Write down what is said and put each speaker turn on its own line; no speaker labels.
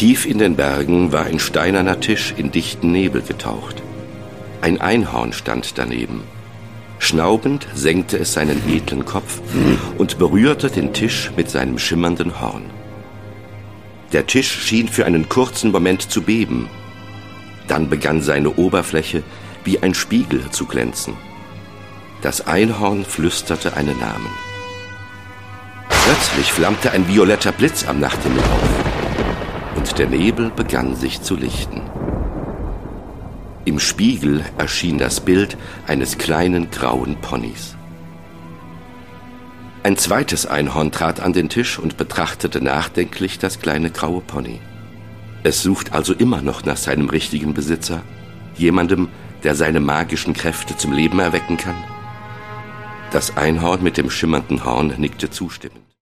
Tief in den Bergen war ein steinerner Tisch in dichten Nebel getaucht. Ein Einhorn stand daneben. Schnaubend senkte es seinen edlen Kopf und berührte den Tisch mit seinem schimmernden Horn. Der Tisch schien für einen kurzen Moment zu beben. Dann begann seine Oberfläche wie ein Spiegel zu glänzen. Das Einhorn flüsterte einen Namen. Plötzlich flammte ein violetter Blitz am Nachthimmel auf und der Nebel begann sich zu lichten. Im Spiegel erschien das Bild eines kleinen grauen Ponys. Ein zweites Einhorn trat an den Tisch und betrachtete nachdenklich das kleine graue Pony. Es sucht also immer noch nach seinem richtigen Besitzer, jemandem, der seine magischen Kräfte zum Leben erwecken kann? Das Einhorn mit dem schimmernden Horn nickte zustimmend.